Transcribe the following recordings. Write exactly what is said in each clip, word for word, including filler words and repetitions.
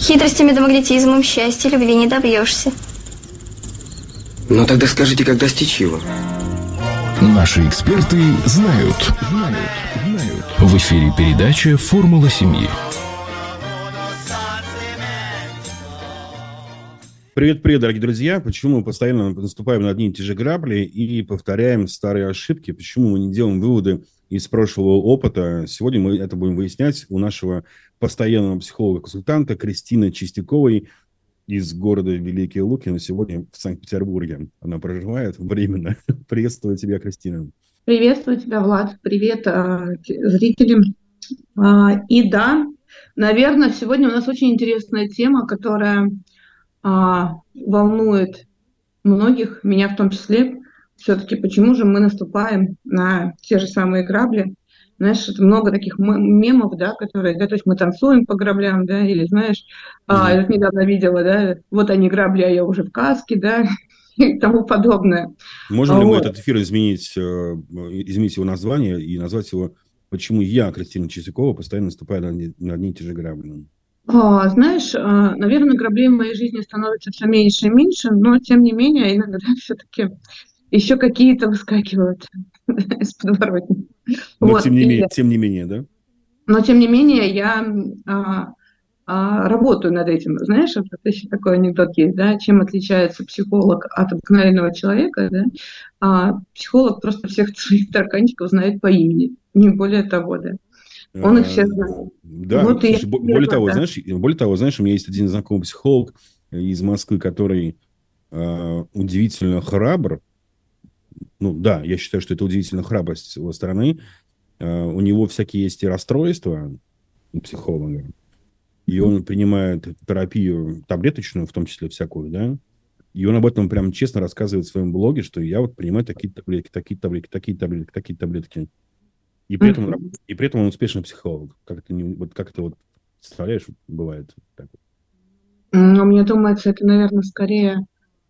Хитростями да магнетизмом счастья любви не добьешься. Ну тогда скажите, как достичь его? Наши эксперты знают. Знают. Знают. В эфире передача «Формула семьи». Привет-привет, дорогие друзья. Почему мы постоянно наступаем на одни и те же грабли и повторяем старые ошибки? Почему мы не делаем выводы из прошлого опыта? Сегодня мы это будем выяснять у нашего постоянного психолога-консультанта Кристины Чистяковой из города Великие Луки. Но сегодня в Санкт-Петербурге она проживает временно. Приветствую тебя, Кристина. Приветствую тебя, Влад. Привет э, зрителям. А, и да, наверное, сегодня у нас очень интересная тема, которая а, волнует многих, меня в том числе. Все-таки почему же мы наступаем на те же самые грабли? Знаешь, это много таких мемов, да, которые, да, то есть мы танцуем по граблям, да, или, знаешь, mm-hmm. а, я вот недавно видела, да, вот они грабли, а я уже в каске, да, и тому подобное. Можем а ли вот. мы этот эфир изменить, изменить его название и назвать его «Почему я, Кристина Чистякова, постоянно наступаю на одни, на одни и те же грабли»? А, знаешь, наверное, граблей в моей жизни становится все меньше и меньше, но, тем не менее, иногда все-таки еще какие-то выскакивают из подворотни. Но вот. тем, не и, менее, тем не менее, да? Но, тем не менее, я а, а, работаю над этим. Знаешь, вот еще такой анекдот есть, да, чем отличается психолог от обыкновенного человека, да? А, психолог просто всех своих тараканчиков знает по имени, не более того, да. Он их всех знает. Да, вот слушай, я... более, того, да. знаешь, более того, знаешь, у меня есть один знакомый психолог из Москвы, который э, удивительно храбр. Ну да, я считаю, что это удивительно храбрость с его стороны. Uh, у него всякие есть и расстройства у психолога, и он принимает терапию таблеточную, в том числе всякую, да, и он об этом прям честно рассказывает в своем блоге, что я вот принимаю такие таблетки, такие таблетки, такие таблетки, такие таблетки, и при этом, uh-huh. и при этом он успешный психолог. Как это, не, вот, как это вот, представляешь, бывает так? Ну, мне думается, это, наверное, скорее...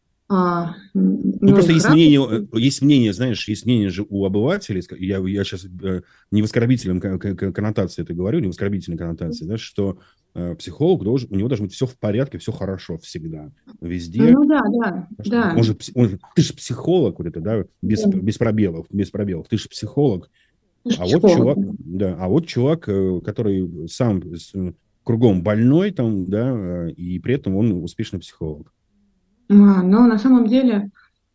А, ну, ну, просто есть мнение, есть мнение, знаешь, есть мнение же у обывателей, я, я сейчас э, не в оскорбительном коннотации это говорю, не в оскорбительной коннотации, да, что э, психолог должен, у него должно быть все в порядке, все хорошо всегда, везде. Ну да, да, да. Он же, он же, ты же психолог, вот это, да, без, да. без пробелов, без пробелов, ты же психолог. Ты а, вот чувак, да, а вот чувак, который сам кругом больной, там, да, и при этом он успешный психолог. Но на самом деле,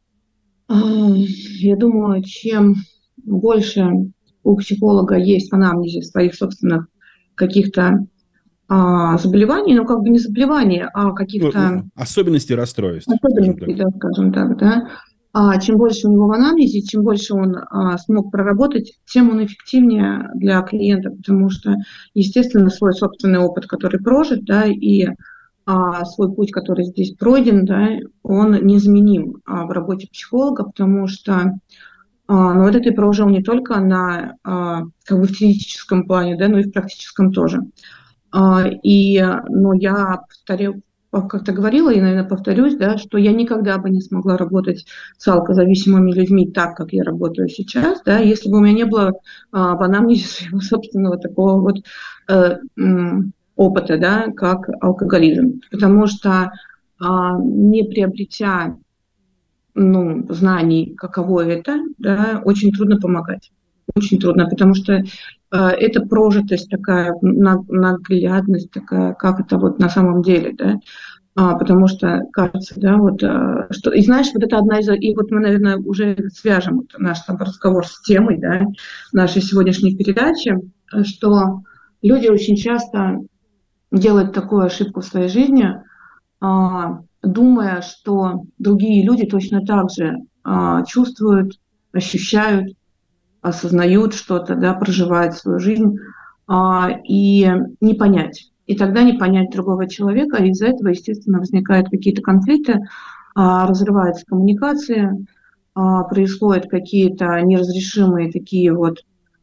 я думаю, чем больше у психолога есть в анамнезе своих собственных каких-то а, заболеваний, ну как бы не заболеваний, а каких-то... Ну, особенностей расстройств. Особенностей, да, скажем так, да. А чем больше у него в анамнезе, чем больше он а, смог проработать, тем он эффективнее для клиента, потому что, естественно, свой собственный опыт, который прожит, да, и а свой путь, который здесь пройден, да, он незаменим а, в работе психолога, потому что а, ну, вот это и прожил не только на а, как бы в теоретическом плане, да, но и в практическом тоже. А, и ну, я повторю, как-то говорила, и, наверное, повторюсь, да, что я никогда бы не смогла работать с алкозависимыми людьми так, как я работаю сейчас, да, если бы у меня не было а, в анамнезе своего собственного такого вот э, м- опыта, да, как алкоголизм. Потому что а, не приобретя ну, знаний, каково это, да, очень трудно помогать. Очень трудно, потому что а, это прожитость такая, наглядность такая, как это вот на самом деле, да, а, потому что кажется, да, вот, а, что, и знаешь, вот это одна из, и вот мы, наверное, уже свяжем вот наш там разговор с темой, да, нашей сегодняшней передачи, что люди очень часто делать такую ошибку в своей жизни, думая, что другие люди точно так же чувствуют, ощущают, осознают что-то, да, проживают свою жизнь, и не понять. И тогда не понять другого человека, и из-за этого, естественно, возникают какие-то конфликты, разрывается коммуникация, происходят какие-то неразрешимые такие вот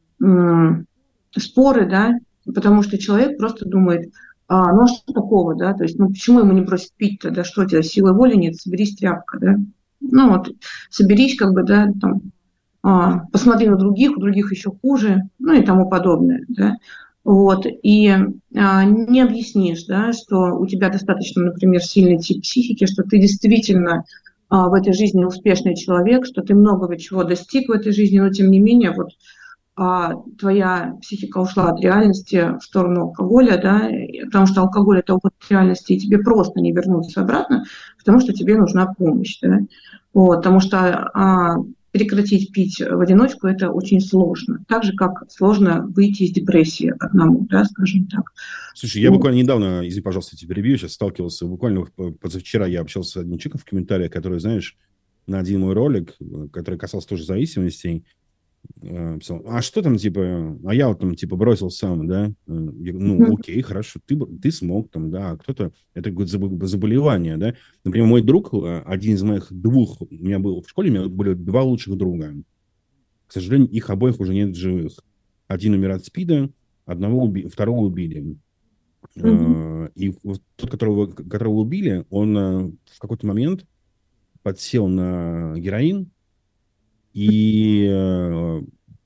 споры, да, потому что человек просто думает, а, ну а что такого, да, то есть, ну почему ему не бросить пить-то, да, что у тебя, силы воли нет, соберись, тряпка, да, ну вот, соберись, как бы, да, там, а, посмотри на других, у других еще хуже, ну и тому подобное, да, Вот, и а, не объяснишь, да, что у тебя достаточно, например, сильный тип психики, что ты действительно а, в этой жизни успешный человек, что ты многого чего достиг в этой жизни, но тем не менее вот а, твоя психика ушла от реальности в сторону алкоголя, да, потому что алкоголь – это уход от реальности, и тебе просто не вернуться обратно, потому что тебе нужна помощь, да, вот, потому что а, прекратить пить в одиночку – это очень сложно, так же, как сложно выйти из депрессии одному, да, скажем так. Слушай, я буквально недавно, извини, пожалуйста, тебя перебью, сейчас сталкивался, буквально позавчера я общался с одним человеком в комментариях, который, знаешь, на один мой ролик, который касался тоже зависимостей, писал, а что там, типа, а я вот там, типа, бросил сам, да, я, ну, mm-hmm. окей, хорошо, ты, ты смог там, да, а кто-то, это какое-то заболевание, да, например, мой друг, один из моих двух, у меня был в школе, у меня были два лучших друга, к сожалению, их обоих уже нет в живых, один умер от СПИДа, одного уби... второго убили, mm-hmm. и вот тот, которого, которого убили, он в какой-то момент подсел на героин. И, э,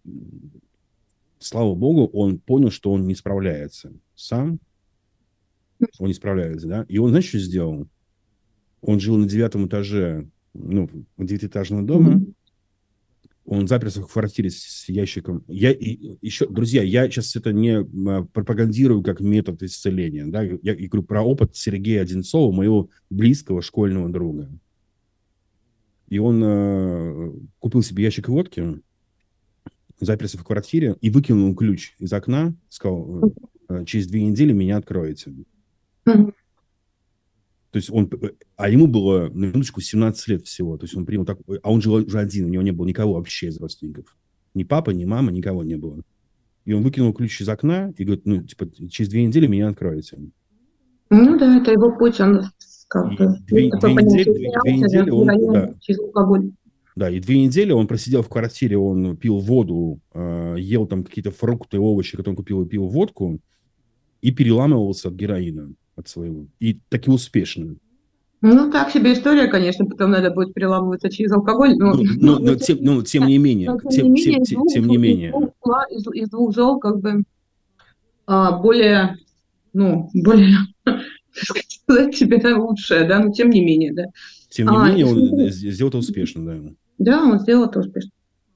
слава богу, он понял, что он не справляется сам. Он не справляется, да? И он, знаешь, что сделал? Он жил на девятом этаже, ну, девятиэтажного дома. Mm-hmm. Он заперся в квартире с ящиком. Я, и, еще, друзья, я сейчас это не пропагандирую как метод исцеления, да? Я, я говорю про опыт Сергея Одинцова, моего близкого школьного друга. И он э, купил себе ящик водки, заперся в квартире и выкинул ключ из окна, сказал, э, через две недели меня откроете. Mm-hmm. То есть он, а ему было, на минуточку, семнадцать лет всего. То есть он принял так, а он жил уже один, у него не было никого вообще из родственников. Ни папы, ни мамы, никого не было. И он выкинул ключ из окна и говорит, ну, типа, через две недели меня откроете. Ну да, это его путь, он... Как бы, две, две, недели, две, две недели он, да, через алкоголь. Да, и две недели он просидел в квартире, он пил воду, э, ел там какие-то фрукты, овощи, которые он купил, и пил водку, и переламывался от героина, от своего. И таки успешно. Ну, так себе история, конечно, потом надо будет переламываться через алкоголь. Но, ну, но, но, тем, ну, тем не менее. Но, тем, тем, не менее, тем, тем не менее. Из, из двух зол как бы а, более, ну, более... сказать тебе, да, лучшее, да, но тем не менее, да. Тем не а, менее, он и... сделал это успешно, да. Да, он сделал это успешно.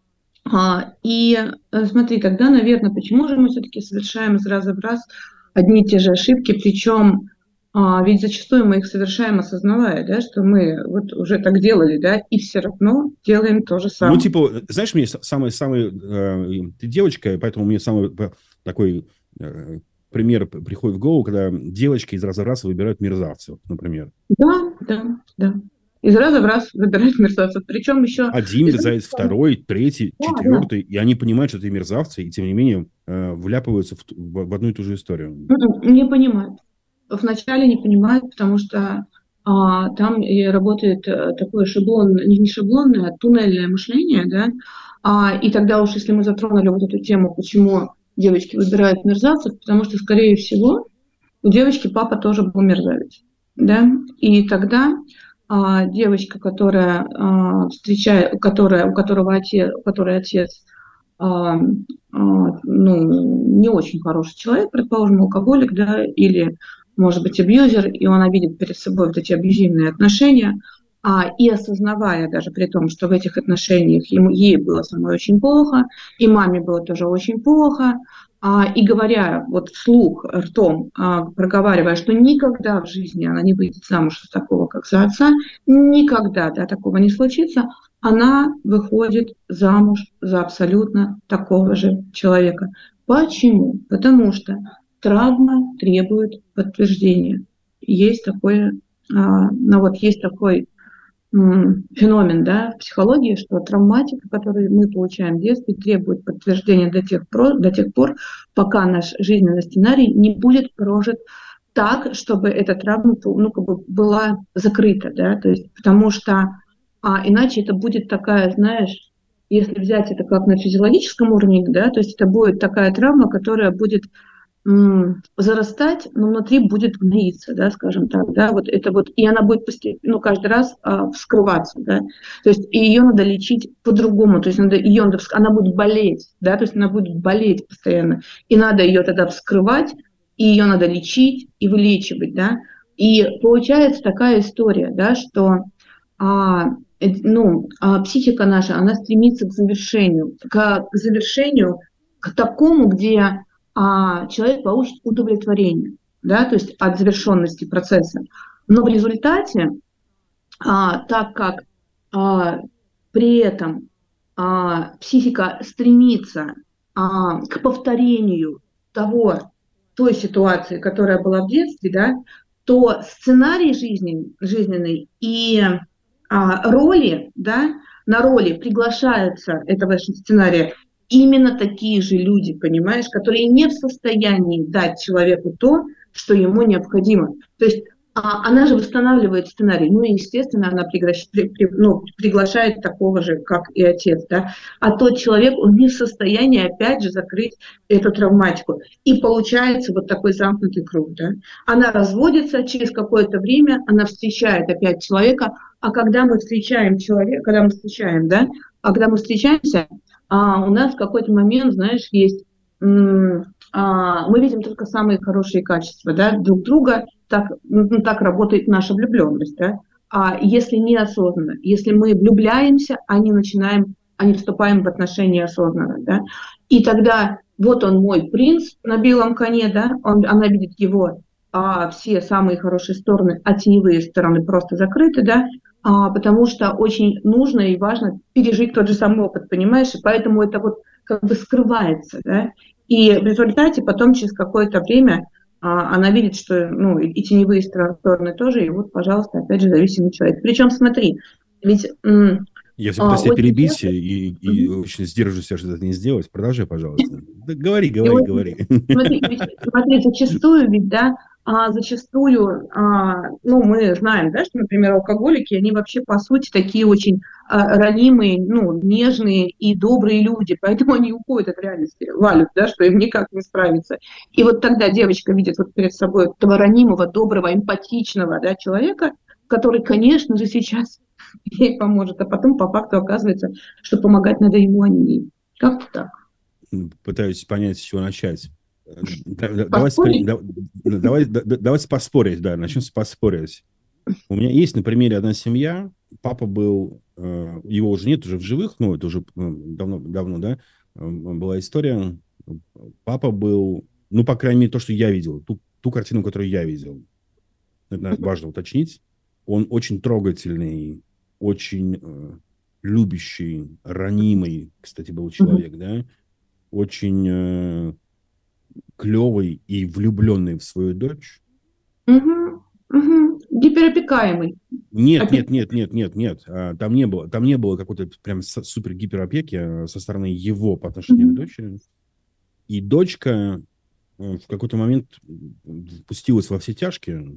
А, и смотри, тогда, наверное, почему же мы все-таки совершаем из раза в раз одни и те же ошибки, причем а, ведь зачастую мы их совершаем, осознавая, да, что мы вот уже так делали, да, и все равно делаем то же самое. Ну, типа, знаешь, мне самый-самый... Э, ты девочка, поэтому мне самый такой... Э, пример приходит в голову, когда девочки из раза в раз выбирают мерзавцев, например. Да, да, да. Из раза в раз выбирают мерзавцев. Причем еще... Один мерзавец, второй, третий, да, четвертый. Да. И они понимают, что это мерзавцы, и тем не менее э, вляпываются в, в, в одну и ту же историю. Не понимают. Вначале не понимают, потому что а, там работает такое шаблон, не шаблонное, а туннельное мышление, да. А, и тогда уж, если мы затронули вот эту тему, почему... девочки выбирают мерзавцев, потому что, скорее всего, у девочки папа тоже был мерзавец. Да? И тогда а, девочка, которая, а, встречает, которая, у которого отец, у которой отец а, а, ну, не очень хороший человек, предположим, алкоголик, да, или, может быть, абьюзер, и она видит перед собой вот эти абьюзивные отношения, А, и осознавая даже при том, что в этих отношениях ему, ей было самой очень плохо, и маме было тоже очень плохо, а, и говоря вот вслух, ртом, а, проговаривая, что никогда в жизни она не выйдет замуж за такого, как за отца, никогда, да, такого не случится, она выходит замуж за абсолютно такого же человека. Почему? Потому что травма требует подтверждения. Есть такое, а, ну вот есть такой феномен, да, в психологии, что травматика, которую мы получаем в детстве, требует подтверждения до тех пор, до тех пор, пока наш жизненный сценарий не будет прожит так, чтобы эта травма, ну, как бы была закрыта, да, то есть, потому что а, иначе это будет такая, знаешь, если взять это как на физиологическом уровне, да, то есть это будет такая травма, которая будет м, зарастать, но внутри будет гноиться, да, скажем так, да, вот это вот, и она будет постепенно, ну, каждый раз а, вскрываться, да, то есть ее надо лечить по-другому, то есть надо, ее надо, она будет болеть, да, то есть она будет болеть постоянно, и надо ее тогда вскрывать, и ее надо лечить и вылечивать, да, и получается такая история, да, что а, э, ну, а психика наша, она стремится к завершению, к, к завершению, к такому, где а, человек получит удовлетворение, да, то есть от завершенности процесса. Но в результате, а, так как а, при этом а, психика стремится а, к повторению того, той ситуации, которая была в детстве, да, то сценарий жизни, жизненный и а, роли, да, на роли приглашаются этого сценария именно такие же люди, понимаешь, которые не в состоянии дать человеку то, что ему необходимо. То есть а, она же восстанавливает сценарий, ну и, естественно, она приглашает, при, при, ну, приглашает такого же, как и отец, да, а тот человек, он не в состоянии, опять же, закрыть эту травматику. И получается вот такой замкнутый круг, да. Она разводится, через какое-то время она встречает опять человека, а когда мы встречаем человека, когда мы встречаем, да, а когда мы встречаемся, а у нас в какой-то момент, знаешь, есть, м- а, мы видим только самые хорошие качества, да, друг друга, так, ну, так работает наша влюбленность, да. А если неосознанно, если мы влюбляемся, а не начинаем, а не вступаем в отношения осознанно, да, и тогда вот он мой принц на белом коне, да, он, она видит его а, все самые хорошие стороны, а теневые стороны просто закрыты, да, а, потому что очень нужно и важно пережить тот же самый опыт, понимаешь, и поэтому это вот как бы скрывается, да, и в результате потом через какое-то время а, она видит, что, ну, и, и теневые стороны тоже, и вот, пожалуйста, опять же, зависимый человек. Причем, смотри, ведь... М- Я все пытаюсь тебя очень перебить часто... и, и Мгм. очень сдерживаю себя, что это не сделать. Продолжай, пожалуйста. Да говори, И говори, вот, говори. смотри, ведь, смотри, зачастую ведь, да, а, зачастую, а, ну, мы знаем, да, что, например, алкоголики, они вообще, по сути, такие очень а, ранимые, ну, нежные и добрые люди, поэтому они уходят от реальности, валют, да, что им никак не справиться. И вот тогда девочка видит вот перед собой этого ранимого, доброго, эмпатичного, да, человека, который, конечно же, сейчас ей поможет, а потом по факту оказывается, что помогать надо ему, а не ей. Как так? Пытаюсь понять, с чего начать. Да- да- Давайте, Поспорить? да- давай- да- да- давайте поспорить, да, начнем с поспорить. У меня есть на примере одна семья. Папа был, э, его уже нет уже в живых, ну, это уже э, давно, давно, да, э, была история. Папа был, ну, по крайней мере, то, что я видел, ту, ту картину, которую я видел. Это наверное, важно уточнить. Он очень трогательный, очень э, любящий, ранимый, кстати, был человек, да, очень э, клевый и влюбленный в свою дочь. Угу, угу. Гиперопекаемый. Нет, Опек... нет, нет, нет, нет, нет. А, Там не было, там не было какой-то прям с- супер гиперопеки а, со стороны его по отношению к Мгм. дочери. И дочка э, в какой-то момент впустилась во все тяжкие.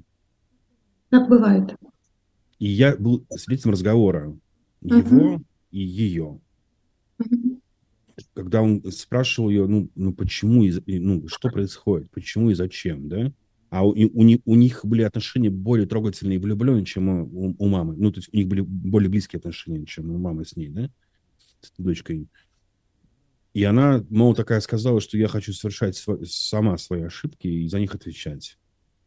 Так бывает. И я был свидетелем разговора его Мгм. и ее. Мгм. Когда он спрашивал ее, ну, ну почему, и, за- и, ну, что происходит, почему и зачем, да? А у, и у, ни- у них были отношения более трогательные и влюбленные, чем у, у мамы. Ну, то есть у них были более близкие отношения, чем у мамы с ней, да? С дочкой. И она, мол, такая сказала, что я хочу совершать сво- сама свои ошибки и за них отвечать.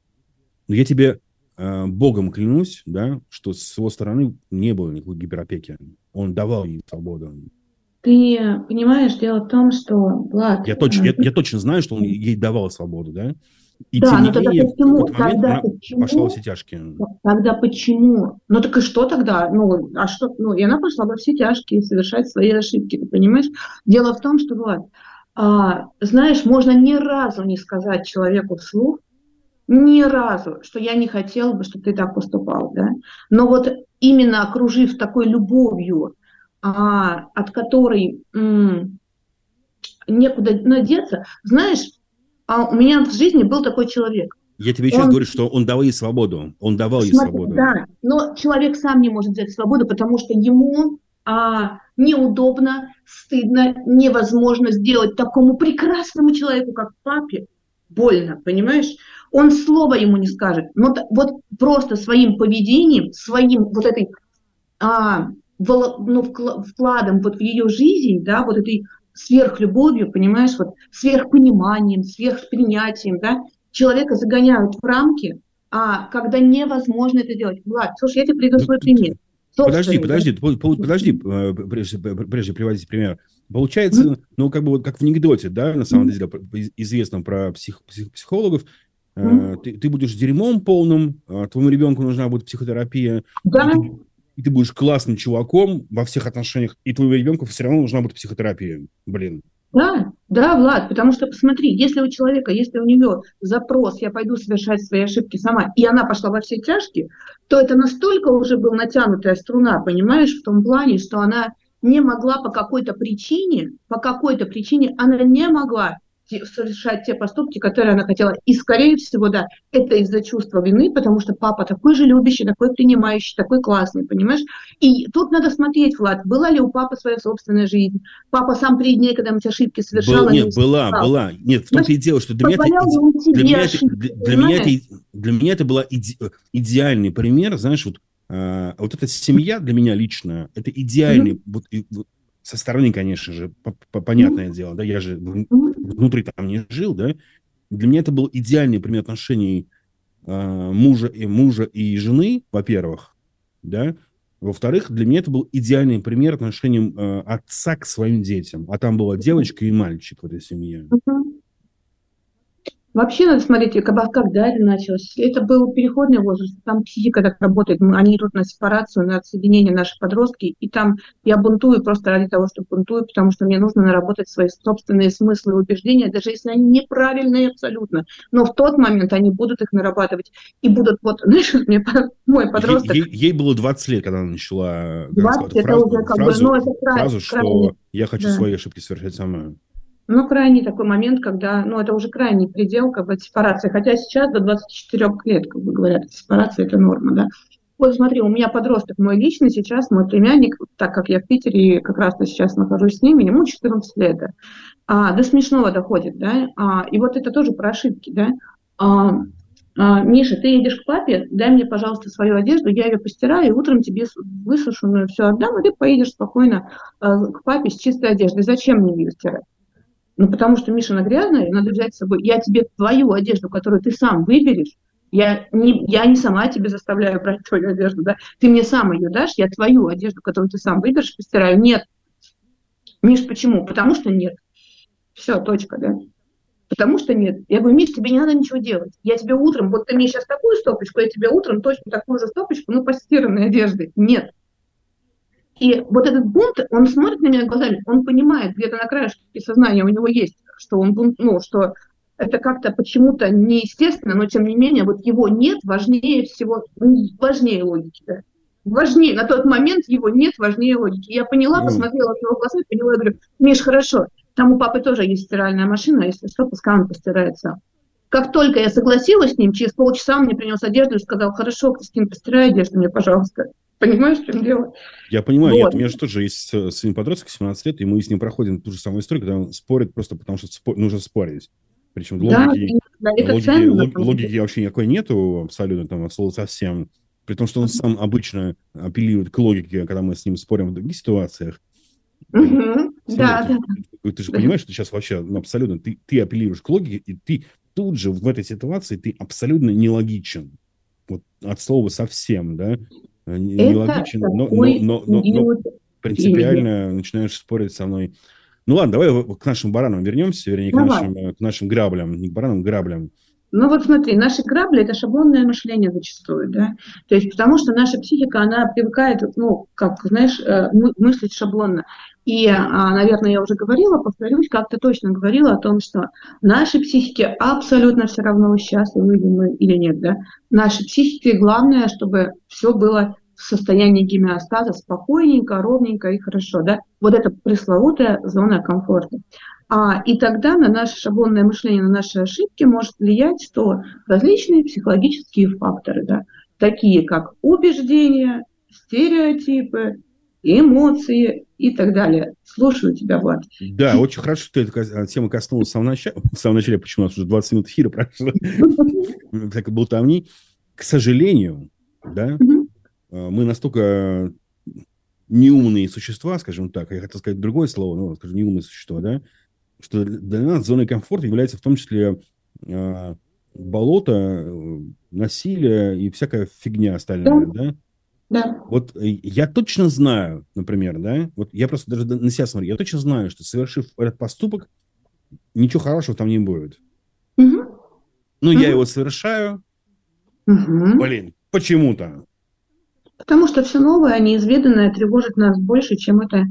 Но я тебе э, Богом клянусь, да, что с его стороны не было никакой гиперопеки. Он давал ей свободу. Ты понимаешь, дело в том, что, Влад, Я, точ, я, э, я точно знаю, что он ей давал свободу, да? И да, тем не но тогда менее, в почему? какой-то момент Тогда она пошла во почему? все тяжкие. Тогда почему? Ну так и что тогда? Ну, а что? Ну, и она пошла во все тяжкие совершать свои ошибки, ты понимаешь? Дело в том, что, Влад, а, знаешь, можно ни разу не сказать человеку вслух, ни разу, что я не хотела бы, чтобы ты так поступал, да. Но вот именно окружив такой любовью, а, от которой м, некуда надеться, знаешь, а у меня в жизни был такой человек. Я тебе сейчас Он, говорю, что он давал ей свободу. Он давал ей смотри, свободу. да, но человек сам не может взять свободу, потому что ему а, неудобно, стыдно, невозможно сделать такому прекрасному человеку, как папе, больно, понимаешь? Он слова ему не скажет, но вот просто своим поведением, своим вот этой а, ну, вкладом вот в ее жизнь, да, вот этой сверхлюбовью, понимаешь, вот сверхпониманием, сверхпринятием, да, человека загоняют в рамки, а когда невозможно это делать. Влад, слушай, я тебе приведу свой пример. Подожди, подожди, подожди, прежде, прежде приводить пример. Получается, mm-hmm. ну, как бы вот как в анекдоте, да, на самом mm-hmm. деле, известном про псих, псих, психологов, mm-hmm. э, ты, ты будешь дерьмом полным, а твоему ребенку нужна будет психотерапия, да. и, ты, и ты будешь классным чуваком во всех отношениях, и твоему ребенку все равно нужна будет психотерапия. Блин. Да, да, Влад, потому что, посмотри, если у человека, если у нее запрос, я пойду совершать свои ошибки сама, и она пошла во все тяжкие, то это настолько уже была натянутая струна, понимаешь, в том плане, что она не могла по какой-то причине, по какой-то причине она не могла совершать те поступки, которые она хотела. И, скорее всего, да, это из-за чувства вины, потому что папа такой же любящий, такой принимающий, такой классный, понимаешь? И тут надо смотреть, Влад, была ли у папы своя собственная жизнь? Папа сам при дне, когда-нибудь ошибки совершал? Был, нет, была, совершал. была. Нет, в том-то и дело, что для меня, это, для, меня это, для, для, меня это, для меня это был иде, идеальный пример, знаешь, вот, э, вот эта семья для меня лично, это идеальный, mm-hmm. вот, и, со стороны, конечно же, понятное mm-hmm. дело, да, я же внутри там не жил, да, для меня это был идеальный пример отношений э, мужа, и, мужа и жены, во-первых, да, во-вторых, для меня это был идеальный пример отношений э, отца к своим детям, а там была девочка и мальчик в этой семье. Mm-hmm. Вообще, надо смотреть, когда это началось. Это был переходный возраст, там психика так работает. Они идут на сепарацию, на отсоединение, наши подростки. И там я бунтую просто ради того, что бунтую, потому что мне нужно наработать свои собственные смыслы и убеждения, даже если они неправильные абсолютно. Но в тот момент они будут их нарабатывать. И будут, вот, знаешь, мне мой подросток... Ей, ей было двадцать лет, когда она начала двадцать, это фразу, уже как фразу, бы, ну, это край, фразу что крайне, я хочу да. свои ошибки совершать сама. Ну, крайний такой момент, когда, ну, это уже крайний предел, как бы, сепарации. Хотя сейчас до двадцати четырёх лет, как бы говорят, сепарация – это норма, да. Вот смотри, у меня подросток мой личный сейчас, мой племянник, так как я в Питере и как раз сейчас нахожусь с ними, ему четырнадцать лет, да. А, до смешного доходит, да. А, и вот это тоже про ошибки, да. А, а, Миша, ты едешь к папе, дай мне, пожалуйста, свою одежду, я ее постираю, и утром тебе высушенную все отдам, и ты поедешь спокойно а, к папе с чистой одеждой. Зачем мне ее стирать? Ну, потому что, Миша, она грязная, ее надо взять с собой. Я тебе твою одежду, которую ты сам выберешь, я не, я не сама тебе заставляю брать твою одежду, да? Ты мне сам ее дашь, я твою одежду, которую ты сам выберешь, постираю. Нет. Миш, почему? Потому что нет. Все, точка, да? Потому что нет. Я говорю, Миш, тебе не надо ничего делать. Я тебе утром, вот ты мне сейчас такую стопочку, я тебе утром точно такую же стопочку, но постиранной одежды. Нет. И вот этот бунт, он смотрит на меня глазами, он понимает, где-то на краешке сознания у него есть, что он бунт, ну, что это как-то почему-то неестественно, но тем не менее, вот его нет важнее всего, важнее логики, да. Важнее, на тот момент его нет важнее логики. Я поняла, посмотрела в его глаза, поняла, я говорю, Миш, хорошо, там у папы тоже есть стиральная машина, если что, пускай он постирает сам. Как только я согласилась с ним, через полчаса он мне принес одежду и сказал, хорошо, Кристина, постирай одежду мне, пожалуйста. Понимаешь, в чем дело? Я понимаю, вот. я, у меня же тоже есть сын подросток, семнадцать лет, и мы с ним проходим ту же самую историю, когда он спорит просто потому, что спор... нужно спорить. Причем да, логики, да, логики, ценно, лог... логики вообще никакой нету, абсолютно, там, от слова совсем. При том, что он сам обычно апеллирует к логике, когда мы с ним спорим в других ситуациях. Угу. Да, ты, да. Ты, ты же да. понимаешь, что сейчас вообще ну, абсолютно ты, ты апеллируешь к логике, и ты тут же в этой ситуации ты абсолютно нелогичен. Вот от слова совсем, да? Нелогичен, но, но, но, но, но принципиально начинаешь спорить со мной. Ну ладно, давай к нашим баранам вернемся, вернее, к нашим, к нашим граблям. Не к баранам, к граблям. Ну вот смотри, наши грабли – это шаблонное мышление зачастую, да, то есть потому что наша психика, она привыкает, ну, как, знаешь, мыслить шаблонно. И, наверное, я уже говорила, повторюсь, как-то точно говорила о том, что нашей психике абсолютно все равно, счастливы мы или нет, да. Нашей психике главное, чтобы все было в состоянии гомеостаза спокойненько, ровненько и хорошо, да. Вот это пресловутая зона комфорта. А, и тогда на наше шаблонное мышление, на наши ошибки может влиять что? Различные психологические факторы, да, такие как убеждения, стереотипы, эмоции, и так далее. Слушаю тебя, Влад. Да, очень хорошо, что ты эту тему коснулась в самом начале. В самом начале, почему у нас уже двадцать минут эфира прошло. Так болтовни. К сожалению, да, мы настолько неумные существа, скажем так, я хотел сказать другое слово, но скажем, неумные существа, да, что для нас зоной комфорта является в том числе э, болото, насилие и всякая фигня остальная, да? Да. Да. Вот я точно знаю, например, да, вот я просто даже на себя смотрю, я точно знаю, что совершив этот поступок, ничего хорошего там не будет. Угу. Но угу. я его совершаю, угу. блин, почему-то. Потому что все новое, неизведанное тревожит нас больше, чем это,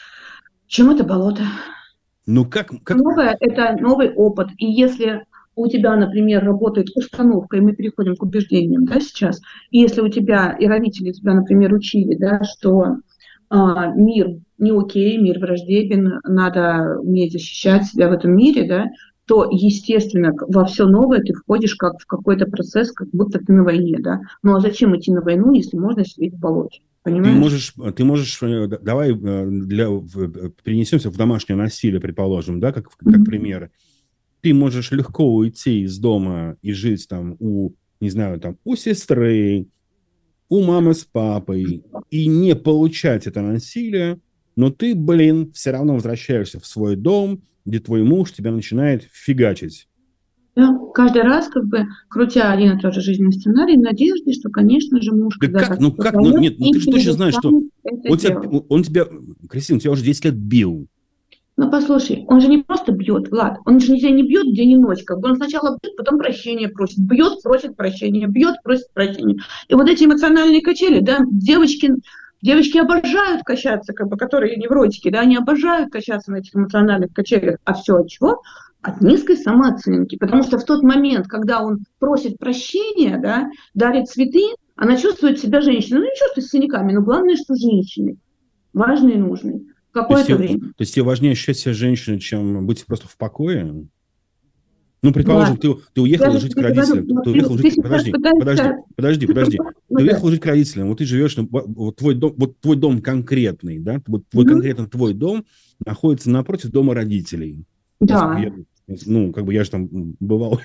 чем это болото. Ну как, как... Новое – это новый опыт. И если у тебя, например, работает установка, и мы переходим к убеждениям, да, сейчас, и если у тебя, и родители тебя, например, учили, да, что а, мир не окей, мир враждебен, надо уметь защищать себя в этом мире, да, то, естественно, во все новое ты входишь как в какой-то процесс, как будто ты на войне, да. Ну а зачем идти на войну, если можно сидеть в болоте? Понимаешь? Ты можешь, ты можешь, давай для, перенесемся в домашнее насилие, предположим, да, как, как mm-hmm. пример. Ты можешь легко уйти из дома и жить там у, не знаю, там, у сестры, у мамы с папой, и не получать это насилие, но ты, блин, все равно возвращаешься в свой дом, где твой муж тебя начинает фигачить. Да, каждый раз, как бы, крутя один и тот же жизненный сценарий, в надежде, что, конечно же, муж... Да как, ну как, ну нет, ну ты же точно знаешь, что он тебя, он тебя, Кристина, тебя уже десять лет бил. Ну, послушай, он же не просто бьет, Влад, он же тебя не бьет день и ночь, как бы он сначала бьет, потом прощения просит, бьет, просит прощения, бьет, просит прощения. И вот эти эмоциональные качели, да, девочки... Девочки обожают качаться, как бы, которые невротики, да, они обожают качаться на этих эмоциональных качелях. А все от чего? От низкой самооценки. Потому что в тот момент, когда он просит прощения, да, дарит цветы, она чувствует себя женщиной. Ну, не чувствует с синяками, но главное, что женщиной. Важной и нужной. Какое-то время. То есть тебе важнее ощущать себя женщиной, чем быть просто в покое? Ну, предположим, ты, ты уехала Даже жить к родителям. Ты, ты уехала жить... Подожди, подожди, подожди, подожди. Ты уехала жить к родителям. Вот ты живешь, вот твой дом, вот твой дом конкретный, да? Вот твой mm-hmm. конкретно твой дом находится напротив дома родителей. Да. Я, ну, как бы я же там бывал.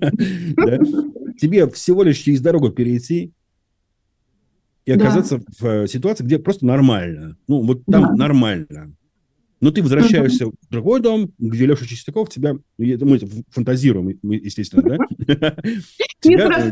Тебе всего лишь через дорогу перейти и оказаться в ситуации, где просто нормально. Ну, вот там нормально. Но ты возвращаешься uh-huh. в другой дом, где Леша Чистяков тебя, мы фантазируем, естественно, да? тебя,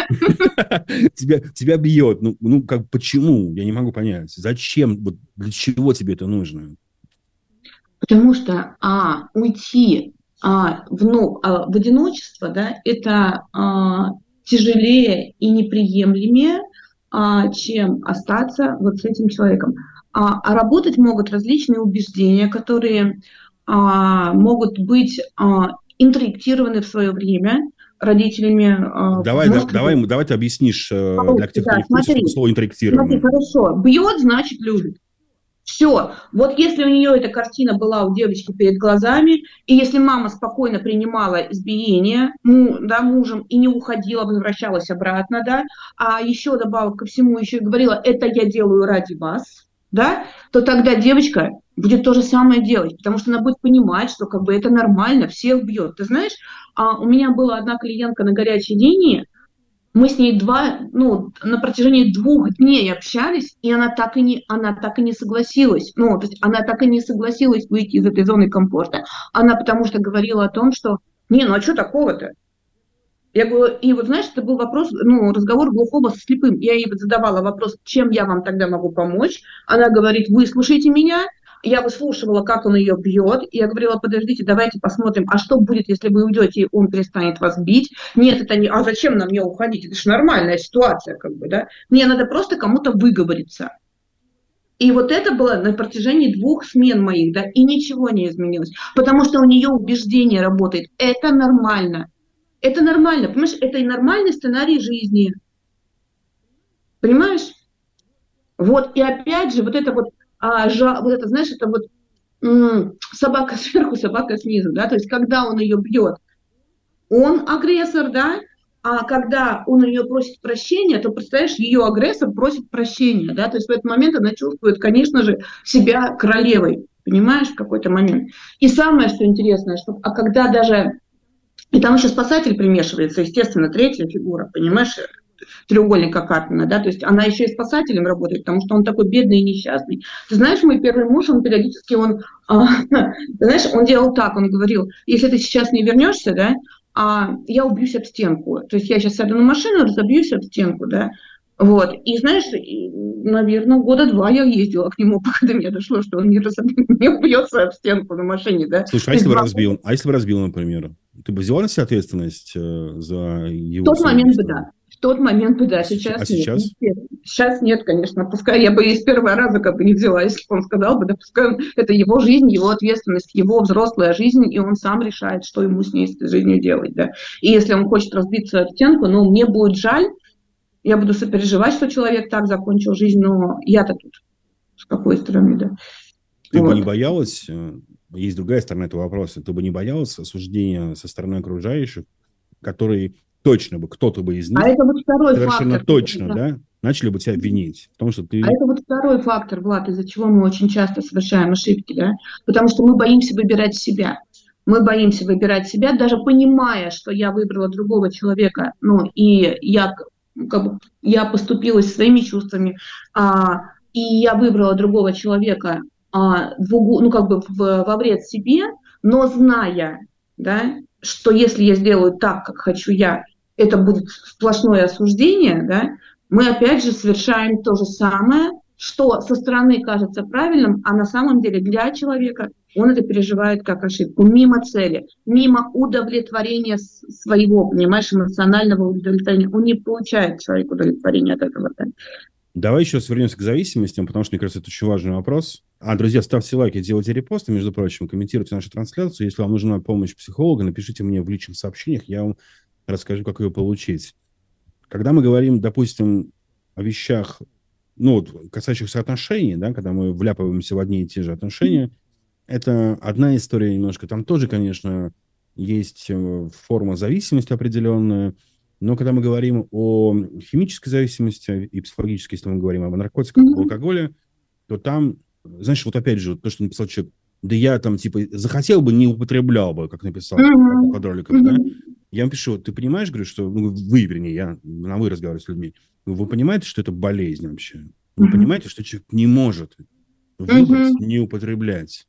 тебя, тебя бьет. Ну, ну, как, почему? Я не могу понять. Зачем? Вот для чего тебе это нужно? Потому что а, уйти а, в, ну, а, в одиночество, да, это а, тяжелее и неприемлемее, а, чем остаться вот с этим человеком. А, а работать могут различные убеждения, которые а, могут быть а, интроектированы в свое время родителями. А, давай, да, давай, давай ты объяснишь а, для тех, кто не в курсе, что слово интроектировано. Смотри, хорошо. Бьет, значит, любит. Все. Вот если у нее эта картина была у девочки перед глазами, и если мама спокойно принимала избиение му, да, мужем и не уходила, возвращалась обратно, да, а еще добавок ко всему еще и говорила, это я делаю ради вас, да, то тогда девочка будет то же самое делать, потому что она будет понимать, что как бы это нормально, всех бьет. Ты знаешь, а у меня была одна клиентка на горячей линии, мы с ней два, ну, на протяжении двух дней общались, и она так и не, она так и не согласилась. Ну, то есть она так и не согласилась выйти из этой зоны комфорта. Она потому что говорила о том, что не, ну а что такого-то? Я говорю, и вот знаешь, это был вопрос, ну, разговор глухого со слепым. Я ей задавала вопрос, чем я вам тогда могу помочь. Она говорит, выслушайте меня. Я выслушивала, как он ее бьет, и я говорила, подождите, давайте посмотрим, а что будет, если вы уйдете, и он перестанет вас бить? Нет, это не, а зачем нам мне уходить? Это же нормальная ситуация, как бы, да? Мне надо просто кому-то выговориться. И вот это было на протяжении двух смен моих, да, и ничего не изменилось, потому что у нее убеждение работает. Это нормально. Это нормально, понимаешь, это и нормальный сценарий жизни. Понимаешь? Вот, и опять же, вот это вот, А, жа, вот это, знаешь, это вот м- собака сверху, собака снизу, да, то есть когда он ее бьет, он агрессор, да, А когда он у нее просит прощения, то, представляешь, ее агрессор просит прощения, да, то есть в этот момент она чувствует, конечно же, себя королевой, понимаешь, в какой-то момент. И самое, что интересное, что, а когда даже, и там еще спасатель примешивается, естественно, третья фигура, понимаешь, треугольника Карпмана, да, то есть она еще и спасателем работает, потому что он такой бедный и несчастный. Ты знаешь, мой первый муж, он периодически, он, а, ты знаешь, он делал так, он говорил, если ты сейчас не вернешься, да, а я убьюсь об стенку. То есть я сейчас сяду на машину, разобьюсь об стенку, да. Вот. И знаешь, наверное, года два я ездила к нему, пока до меня дошло, что он не, разоб... не убьется об стенку на машине, да. Слушай, а если бы разбил, а если бы разбил, например, ты бы взяла на себя ответственность э, за его... В тот момент бы да. В тот момент бы да, сейчас а нет. сейчас? Сейчас нет, конечно. Пускай я бы из первого раза как бы не взяла, если бы он сказал бы, да, пускай он, это его жизнь, его ответственность, его взрослая жизнь, и он сам решает, что ему с ней, с этой жизнью делать, да. И если он хочет разбиться об стенку, ну, мне будет жаль, я буду сопереживать, что человек так закончил жизнь, но я-то тут с какой стороны, да. Ты вот. бы не боялась, есть другая сторона этого вопроса, ты бы не боялась осуждения со стороны окружающих, которые точно бы, кто-то бы из них, а это вот второй совершенно фактор, точно, да. да, начали бы тебя обвинить. Потому что ты... А это вот второй фактор, Влад, из-за чего мы очень часто совершаем ошибки, да, потому что мы боимся выбирать себя. Мы боимся выбирать себя, даже понимая, что я выбрала другого человека, ну, и я, как бы, я поступилась своими чувствами, а, и я выбрала другого человека, а, в, ну, как бы в, во вред себе, но зная, да, что если я сделаю так, как хочу я, это будет сплошное осуждение, да, мы опять же совершаем то же самое, что со стороны кажется правильным, а на самом деле для человека он это переживает как ошибку, мимо цели, мимо удовлетворения своего, понимаешь, эмоционального удовлетворения. Он не получает человек удовлетворения от этого. Да. Давай еще вернемся к зависимостям, потому что, мне кажется, это очень важный вопрос. А, друзья, ставьте лайки, делайте репосты, между прочим, комментируйте нашу трансляцию. Если вам нужна помощь психолога, напишите мне в личных сообщениях, я вам расскажу, как ее получить. Когда мы говорим, допустим, о вещах, ну, вот, касающихся отношений, да, когда мы вляпываемся в одни и те же отношения, это одна история немножко. Там тоже, конечно, есть форма зависимости определенная, но когда мы говорим о химической зависимости и психологической, если мы говорим о наркотиках, mm-hmm. об алкоголе, то там, знаешь, вот опять же, то, что написал человек, да я там, типа, захотел бы, не употреблял бы, как написал mm-hmm. под роликом, mm-hmm. да? Я вам пишу, ты понимаешь, говорю, что, ну, вы, вернее, я на вы разговариваю с людьми, вы понимаете, что это болезнь вообще? Вы mm-hmm. понимаете, что человек не может выбрать, mm-hmm. не употреблять?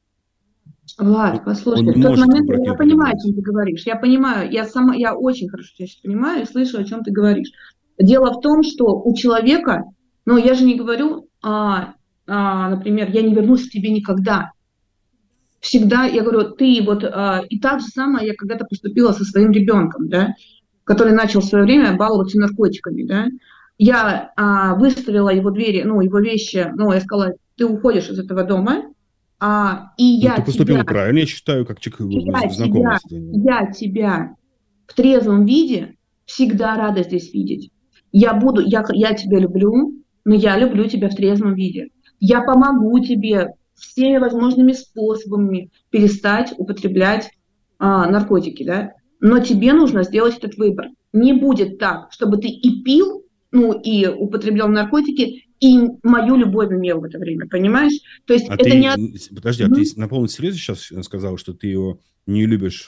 Влад, послушай, в тот момент я понимаю, о чем ты говоришь. Я понимаю, я сама, я очень хорошо тебя сейчас понимаю и слышу, о чем ты говоришь. Дело в том, что у человека, ну, я же не говорю, а, а, например, я не вернусь к тебе никогда. Всегда, я говорю, ты вот, а, и так же самое я когда-то поступила со своим ребенком, да, который начал в свое время баловаться наркотиками, да. Я а, выставила его двери, ну, его вещи, ну, я сказала, ты уходишь из этого дома. А, и ну, я ты поступила тебя, правильно, я считаю, как человек знакомый. Я тебя в трезвом виде всегда рада здесь видеть. Я буду, я, я тебя люблю, но я люблю тебя в трезвом виде. Я помогу тебе всеми возможными способами перестать употреблять а, наркотики, да. Но тебе нужно сделать этот выбор. Не будет так, чтобы ты и пил, ну и употреблял наркотики, и мою любовь имел в это время, понимаешь? То есть а это ты, не... Подожди, mm-hmm. а ты на полном серьезе сейчас сказал, что ты его не любишь,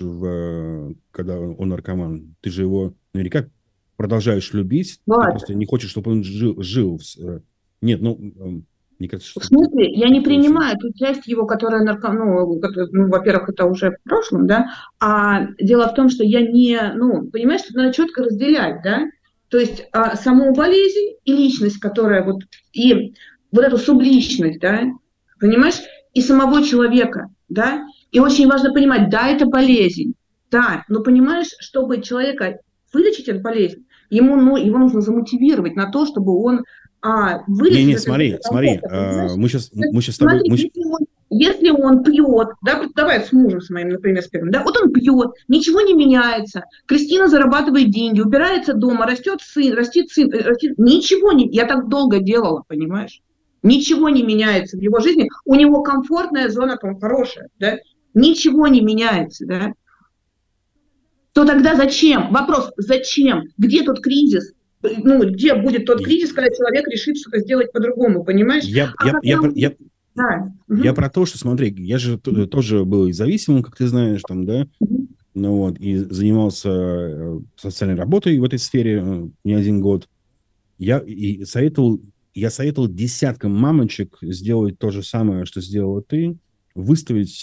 в, когда он наркоман? Ты же его наверняка продолжаешь любить, вот. Ты просто не хочешь, чтобы он жил. жил. Нет, ну, мне кажется, что... В смысле? Я не принимаю ту часть его, которая наркоман... Ну, ну, во-первых, это уже в прошлом, да? А дело в том, что я не... Ну, понимаешь, тут надо четко разделять, да? То есть а, саму болезнь и личность, которая вот, и вот эту субличность, да, понимаешь, и самого человека, да, и очень важно понимать, да, это болезнь, да, но понимаешь, чтобы человека вылечить от болезни, ему, ну, его нужно замотивировать на то, чтобы он а, вылечил... Не, не, смотри, смотри, а, мы сейчас, мы сейчас с тобой... Смотри, мы... если, он, если он пьет, да, давай с мужем с моим, например, с первым, да, вот он пьет, ничего не меняется, Кристина зарабатывает деньги, убирается дома, растет сын, растет сын, растет, ничего не... Я так долго делала, понимаешь? Ничего не меняется в его жизни, у него комфортная зона там хорошая, да, ничего не меняется, да. то тогда зачем? Вопрос, зачем? Где тот кризис? Ну, где будет тот кризис, когда человек решит что-то сделать по-другому, понимаешь? Я, а я, потом... я, я, да. я угу. про то, что, смотри, я же т- тоже был и зависимым, как ты знаешь, там, да, Угу. ну вот, и занимался социальной работой в этой сфере не один год. Я и советовал, я советовал десяткам мамочек сделать то же самое, что сделала ты, выставить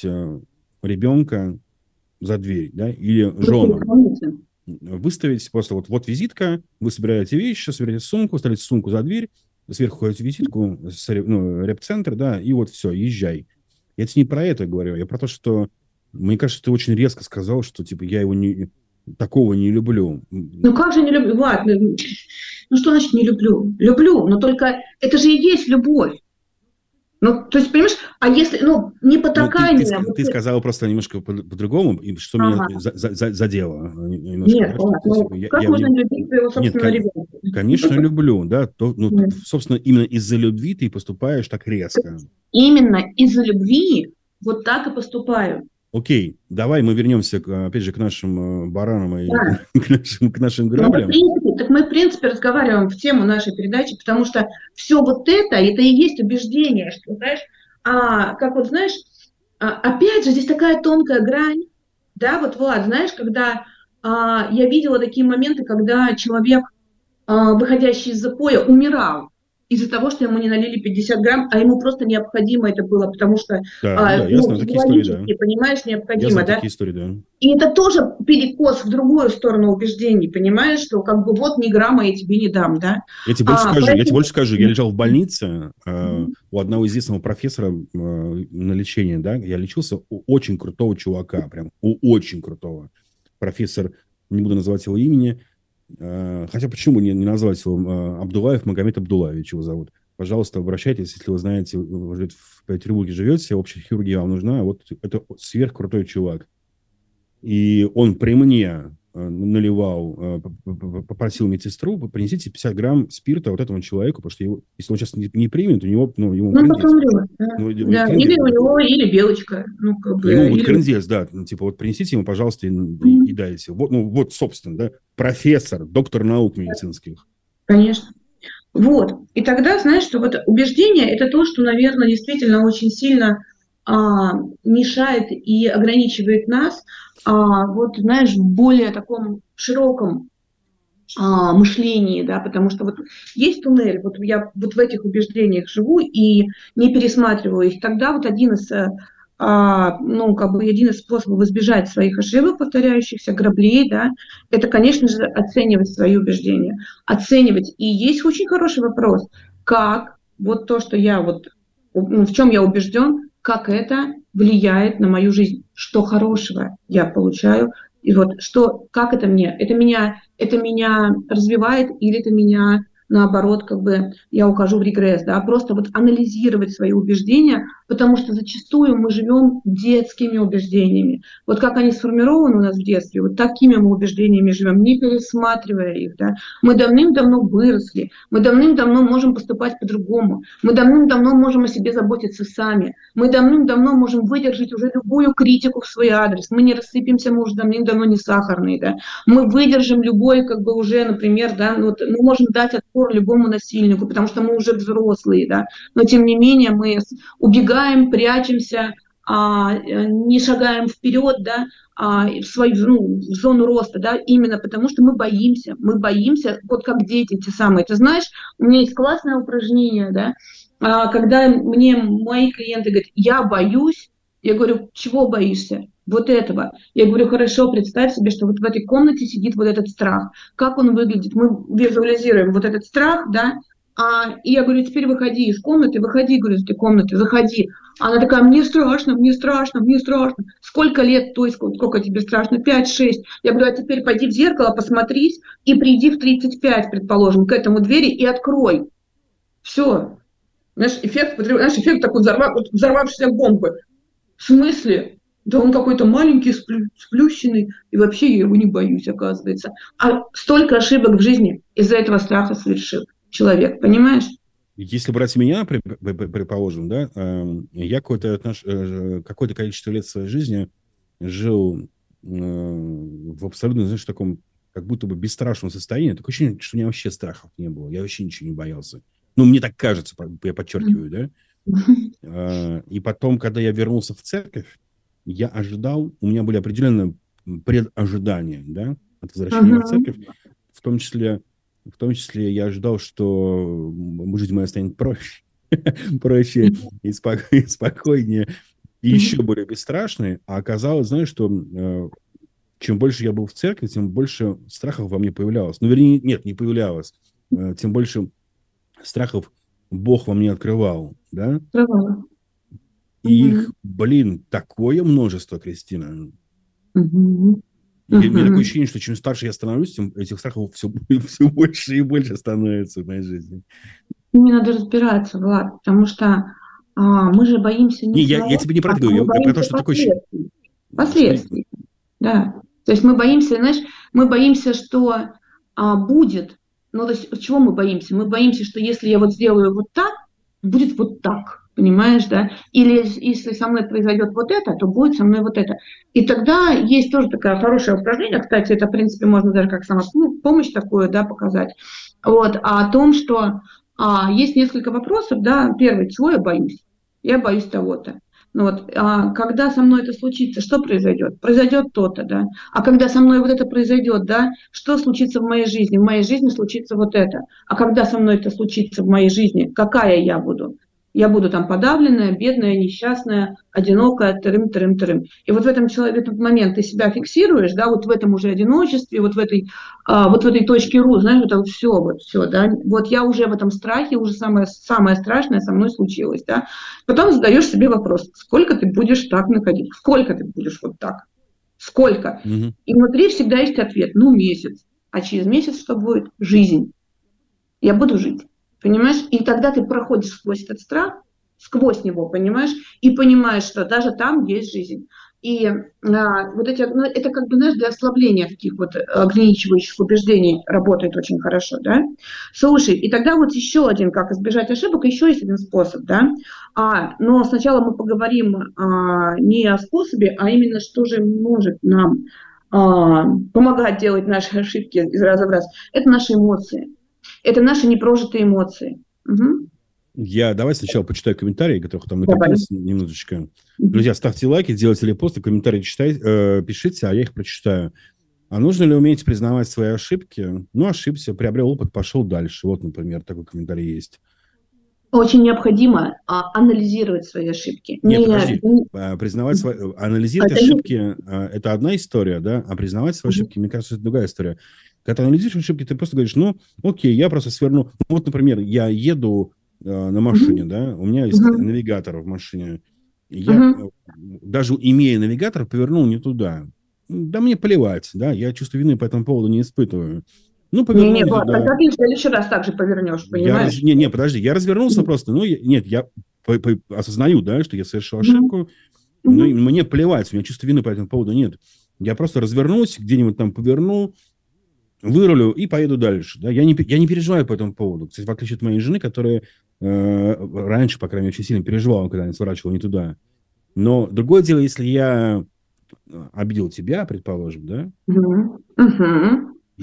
ребенка за дверь, да, или жену. Выставить просто вот, вот визитка, вы собираете вещи, собираете сумку, ставите сумку за дверь, сверху ходите визитку, ну, реп-центр, да, и вот все, езжай. Я тебе не про это говорю, я про то, что, мне кажется, ты очень резко сказал, что, типа, я его не, такого не люблю. Ну, как же не люблю? Ладно, ну, что значит не люблю? Люблю, но только это же и есть любовь. Ну, то есть, понимаешь, а если, ну, не потакание... Ну, ты, ты, ты сказала просто немножко по- по-другому, и что ага. меня за, за, задело. Немножко, Нет, да, ладно, что, ну, я, как я, можно я, любить своего собственного нет, ребенка? Конечно, люблю, да. То, ну, ты, собственно, именно из-за любви ты поступаешь так резко. Именно из-за любви вот так и поступаю. Окей, давай мы вернемся, опять же, к нашим баранам и да. к, нашим, к нашим граблям. Ну, так мы, в принципе, разговариваем в тему нашей передачи, потому что все вот это, это и есть убеждение, что, знаешь, а, как вот, знаешь, а, опять же, здесь такая тонкая грань, да, вот, Влад, знаешь, когда а, я видела такие моменты, когда человек, а, выходящий из запоя, умирал из-за того, что ему не налили пятьдесят грамм, а ему просто необходимо это было, потому что, да, а, да, ну, ясно, такие истории, да. понимаешь, необходимо, ясно, да? Такие истории, да. И это тоже перекос в другую сторону убеждений, понимаешь, что как бы вот ни грамма я тебе не дам, да? Я тебе больше а, скажу, поэтому... я тебе больше скажу, я лежал в больнице э, у одного известного профессора э, на лечении, да, я лечился у очень крутого чувака, прям у очень крутого. Профессор, не буду называть его имени, э, хотя почему не, не назвать его, э, Абдулаев Магомед Абдулаевич его зовут. Пожалуйста, обращайтесь, если вы знаете, вы в Петербурге живете, общая хирургия вам нужна, вот это сверхкрутой чувак. И он при мне наливал, попросил медсестру, принесите пятьдесят грамм спирта вот этому человеку, потому что его, если он сейчас не, не примет, у него, ну, ему ну, крындец. Да. Ну, да. Или у него, или белочка. Ну, как бы, ему будет или... крындец, да. Типа, вот принесите ему, пожалуйста, и, mm-hmm. и дайте. Вот, ну, вот, собственно, да, профессор, доктор наук медицинских. Конечно. Вот. И тогда, знаешь, что вот убеждение – это то, что, наверное, действительно очень сильно а, мешает и ограничивает нас, а, вот, знаешь, в более таком широком а, мышлении, да, потому что вот есть туннель, вот я вот в этих убеждениях живу и не пересматриваю их. Тогда вот один из, а, ну, как бы один из способов избежать своих ошибок, повторяющихся, граблей, да, это, конечно же, оценивать свои убеждения. Оценивать. И есть очень хороший вопрос, как вот то, что я вот, ну, в чем я убежден, как это влияет на мою жизнь, что хорошего я получаю, и вот что, как это мне, это меня, это меня развивает или это меня, наоборот, как бы я ухожу в регресс, да, просто вот анализировать свои убеждения, потому что зачастую мы живем детскими убеждениями. Вот как они сформированы у нас в детстве, вот такими мы убеждениями живем, не пересматривая их, да. Мы давным-давно выросли, мы давным-давно можем поступать по-другому, мы давным-давно можем о себе заботиться сами, мы давным-давно можем выдержать уже любую критику в свой адрес, мы не рассыпемся, мы уже давным-давно не сахарные, да. Мы выдержим любой, как бы уже, например, да, вот, мы можем дать отпор любому насильнику, потому что мы уже взрослые, да, но тем не менее мы убегаем, прячемся, а, не шагаем вперед, да, а, в свою, ну, в зону роста, да, именно потому что мы боимся, мы боимся, вот как дети те самые. Ты знаешь, у меня есть классное упражнение, да, а, когда мне мои клиенты говорят, я боюсь, я говорю, чего боишься? Вот этого. Я говорю, хорошо, представь себе, что вот в этой комнате сидит вот этот страх. Как он выглядит? Мы визуализируем вот этот страх, да, а, и я говорю, теперь выходи из комнаты, выходи, говорю, из этой комнаты, заходи. Она такая, мне страшно, мне страшно, мне страшно. Сколько лет, то есть сколько тебе страшно? пять-шесть. Я говорю, а теперь пойди в зеркало, посмотрись и приди в тридцать пять, предположим, к этому двери и открой. Все. Наш эффект, наш эффект такой взорвав, взорвавшейся бомбы. В смысле? Да он какой-то маленький, сплю, сплющенный, и вообще я его не боюсь, оказывается. А столько ошибок в жизни из-за этого страха совершил человек, понимаешь? Если брать меня, предположим, да, я какое-то, отнош... какое-то количество лет своей жизни жил в абсолютно, знаешь, таком, как будто бы бесстрашном состоянии. Такое ощущение, что у меня вообще страхов не было. Я вообще ничего не боялся. Ну, мне так кажется, я подчеркиваю, да? И потом, когда я вернулся в церковь, я ожидал, у меня были определенные предожидания, да, от возвращения uh-huh. в церковь. В том числе, в том числе я ожидал, что жизнь моя станет проще, проще и спокойнее, и еще более бесстрашной. А оказалось, знаешь, что чем больше я был в церкви, тем больше страхов во мне появлялось. Ну, вернее, нет, не появлялось. Тем больше страхов Бог во мне открывал, да? Открывала. И Угу. их, блин, такое множество, Кристина. Угу. И у меня такое ощущение, что чем старше я становлюсь, тем этих страхов все, все больше и больше становится в моей жизни. Мне надо разбираться, Влад, потому что а, мы же боимся... Не, я, я тебе не про это говорю, я про то, что такое ощущение. Последствий. Да. То есть мы боимся, знаешь, мы боимся, что а, будет... Ну, то есть чего мы боимся? Мы боимся, что если я вот сделаю вот так, будет вот так. Понимаешь, да? Или если со мной произойдет вот это, то будет со мной вот это. И тогда есть тоже такое хорошее упражнение, кстати, это, в принципе, можно даже как самопомощь такую, да, показать, вот, о том, что а, есть несколько вопросов, да, первый, чего я боюсь? Я боюсь того-то. Ну, вот, а, когда со мной это случится, что произойдет? Произойдет то-то, да. А когда со мной вот это произойдет, да, что случится в моей жизни? В моей жизни случится вот это. А когда со мной это случится в моей жизни, какая я буду? Я буду там подавленная, бедная, несчастная, одинокая, тырым-тырым-тырым. И вот в этом человеке, в этот момент ты себя фиксируешь, да, вот в этом уже одиночестве, вот в этой, а, вот в этой точке ру, знаешь, это вот все, вот все, да. Вот я уже в этом страхе, уже самое, самое страшное со мной случилось, да. Потом задаешь себе вопрос, сколько ты будешь так находить, сколько ты будешь вот так, сколько. Mm-hmm. И внутри всегда есть ответ, ну, месяц. А через месяц что будет? Жизнь. Я буду жить. Понимаешь? И тогда ты проходишь сквозь этот страх, сквозь него, понимаешь? И понимаешь, что даже там есть жизнь. И а, вот эти, ну, это как бы, знаешь, для ослабления таких вот ограничивающих убеждений работает очень хорошо, да? Слушай, и тогда вот еще один, как избежать ошибок, еще есть один способ, да? А, но сначала мы поговорим а, не о способе, а именно, что же может нам а, помогать делать наши ошибки из раза в раз. Это наши эмоции. Это наши непрожитые эмоции. Угу. Я давай сначала почитаю комментарии, которых там накопилось немножечко. Друзья, ставьте лайки, делайте репосты, комментарии читайте, э, пишите, а я их прочитаю. А нужно ли уметь признавать свои ошибки? Ну, ошибся, приобрел опыт, пошел дальше. Вот, например, такой комментарий есть. Очень необходимо а, анализировать свои ошибки. Нет, Не, подожди. не... Признавать свои... Анализировать это ошибки – это одна история, да? А признавать свои ошибки, mm-hmm. мне кажется, это другая история. Когда ты анализируешь ошибки, ты просто говоришь, ну, окей, я просто сверну. Вот, например, я еду э, на машине, mm-hmm. да, у меня есть mm-hmm. навигатор в машине. Я, mm-hmm. даже имея навигатор, повернул не туда. Да мне плевать, да, я чувство вины по этому поводу не испытываю. Ну, повернул не, не, туда. Тогда ты в следующий раз так же повернешь, понимаешь? Я, не, не, подожди, я развернулся mm-hmm. просто, ну, я, нет, я по, по, осознаю, да, что я совершил ошибку, mm-hmm. но мне плевать, у меня чувства вины по этому поводу нет. Я просто развернусь, где-нибудь там поверну, вырулю и поеду дальше. Да? Я, не, я не переживаю по этому поводу. Кстати, в отличие от моей жены, которая э, раньше, по крайней мере, очень сильно переживала, когда она сворачивала не туда. Но другое дело, если я обидел тебя, предположим, да? Uh-huh. Uh-huh.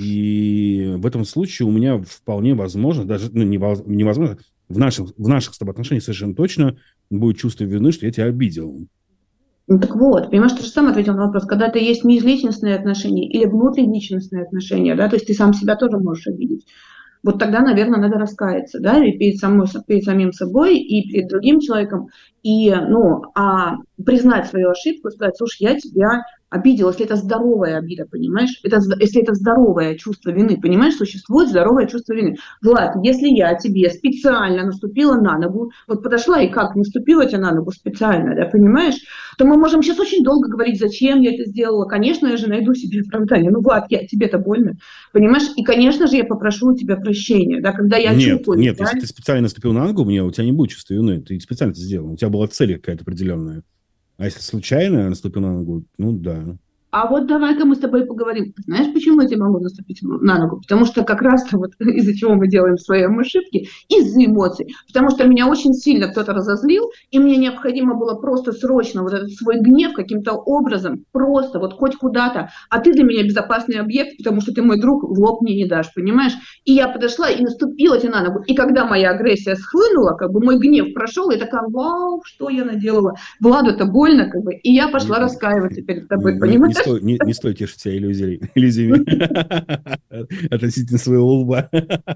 И в этом случае у меня вполне возможно, даже ну, невозможно, в наших, в наших с тобой отношениях совершенно точно будет чувство вины, что я тебя обидел. Ну, так вот, понимаешь, ты же сам ответил на вопрос, когда это есть межличностные отношения или внутриличностные отношения, да, то есть ты сам себя тоже можешь обидеть. Вот тогда, наверное, надо раскаяться, да, и перед, самой, перед самим собой, и перед другим человеком, и, ну, а признать свою ошибку, сказать, слушай, я тебя обидел, если это здоровая обида, понимаешь? Это, если это здоровое чувство вины, понимаешь, существует здоровое чувство вины. Влад, если я тебе специально наступила на ногу, вот подошла и как наступила тебе на ногу специально, да, понимаешь, то мы можем сейчас очень долго говорить, зачем я это сделала. Конечно, я же найду себе оправдание. Ну, Влад, я, тебе-то больно, понимаешь? И, конечно же, я попрошу у тебя прощения, да, когда я нет, чувствую... Нет, да? если ты специально наступил на ногу, мне, у тебя не будет чувства вины, ты специально это сделал, у тебя была цель какая-то определенная. А если случайно наступил на ногу, ну да. а вот давай-ка мы с тобой поговорим. Знаешь, почему я тебе могу наступить на ногу? Потому что как раз-то вот из-за чего мы делаем свои ошибки, из-за эмоций. Потому что меня очень сильно кто-то разозлил, и мне необходимо было просто срочно вот этот свой гнев каким-то образом, просто вот хоть куда-то. А ты для меня безопасный объект, потому что ты мой друг, в лоб мне не дашь, понимаешь? И я подошла и наступила тебе на ногу. И когда моя агрессия схлынула, как бы мой гнев прошел, я такая, вау, что я наделала? Владу-то больно, как бы. И я пошла не, раскаиваться перед тобой, не, понимаешь? Не, не, не, не стоит тешить себя иллюзиями, иллюзиями относительно своего лба.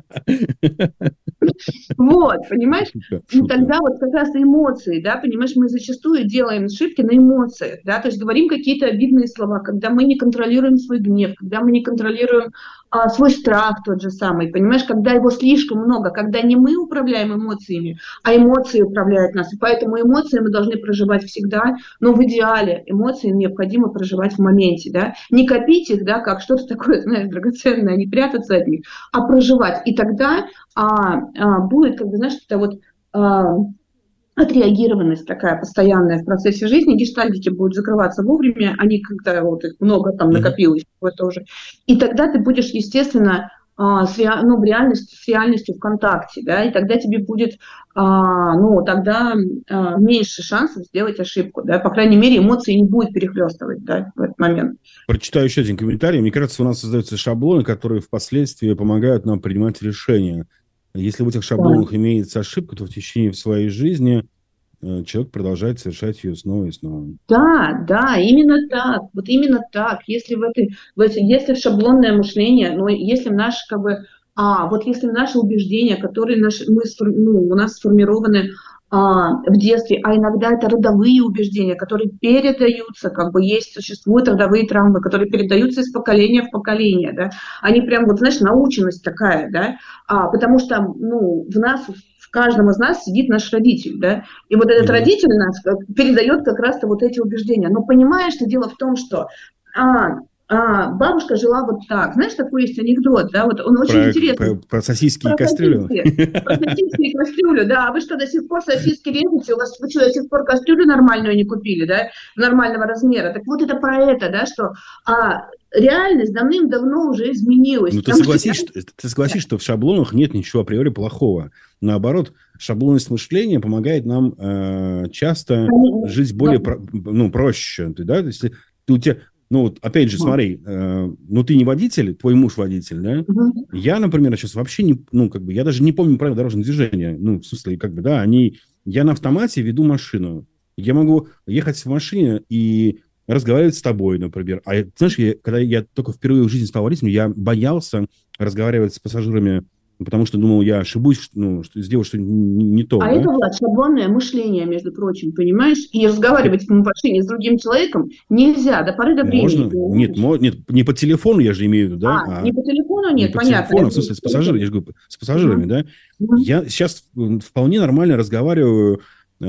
Вот, понимаешь? И тогда вот как раз эмоции, да, понимаешь, мы зачастую делаем ошибки на эмоциях, да, то есть говорим какие-то обидные слова, когда мы не контролируем свой гнев, когда мы не контролируем а, свой страх тот же самый, понимаешь, когда его слишком много, когда не мы управляем эмоциями, а эмоции управляют нас, и поэтому эмоции мы должны проживать всегда, но в идеале эмоции необходимо проживать в моменте, да, не копить их, да, как что-то такое, знаешь, драгоценное, не прятаться от них, а проживать, и тогда а, а, будет, как бы, знаешь, это вот а, отреагированность такая постоянная в процессе жизни, гештальтики будут закрываться вовремя, они когда вот их много там накопилось, mm-hmm. тоже, и тогда ты будешь, естественно, а, с, ну, в реальности, с реальностью в контакте, да, и тогда тебе будет, а, ну, тогда а, меньше шансов сделать ошибку, да, по крайней мере, эмоции не будут перехлестывать, да, в этот момент. Прочитаю еще один комментарий. Мне кажется, у нас создаются шаблоны, которые впоследствии помогают нам принимать решения. Если в этих шаблонах да. имеется ошибка, то в течение своей жизни человек продолжает совершать ее снова и снова. Да, да, именно так. Вот именно так. Если в этой, в этой, если в шаблонное мышление, но если в наш, как бы, а, вот если в наши убеждения, которые наши, мы, ну, у нас сформированы а, в детстве, а иногда это родовые убеждения, которые передаются, как бы есть, существуют родовые травмы, которые передаются из поколения в поколение, да, они прям, вот, знаешь, наученность такая, да, а, потому что, ну, в нас, в каждом из нас сидит наш родитель, да, и вот этот mm-hmm. родитель нас передает как раз-то вот эти убеждения, но понимаешь, что дело в том, что а, А, бабушка жила вот так. Знаешь, такой есть анекдот, да, вот он очень про, интересный. Про, про сосиски и кастрюлю. Про сосиски и кастрюлю, да. А вы что, до сих пор сосиски режете? У вас, вы что, до сих пор кастрюлю нормальную не купили, да, нормального размера? Так вот это про это, да, что а, реальность давным-давно уже изменилась. Ну, ты согласишься, что, ты согласишь, что в шаблонах нет ничего априори плохого. Наоборот, шаблонность мышления помогает нам э, часто Они, жить более да. про, ну, проще. Ты, да? Если ты, у тебя... Ну, вот, опять же, смотри, э, ну, ты не водитель, твой муж водитель, да? Uh-huh. Я, например, сейчас вообще не, ну, как бы, я даже не помню правила дорожного движения. Ну, в смысле, как бы, да, они... Я на автомате веду машину. Я могу ехать в машине и разговаривать с тобой, например. А, знаешь, я, когда я только впервые в жизни стал водителем, я боялся разговаривать с пассажирами, потому что думал, я ошибусь, ну, что сделаю что-то не, не то. А да? это, Влад, шаблонное мышление, между прочим, понимаешь? И разговаривать в машине с другим человеком нельзя до поры до времени. Можно? Нет, мо- нет, не по телефону, я же имею в виду, да? А, а не по телефону, нет, не по понятно. Телефону, в смысле, с пассажирами, я же говорю, с пассажирами, mm-hmm. да? Mm-hmm. Я сейчас вполне нормально разговариваю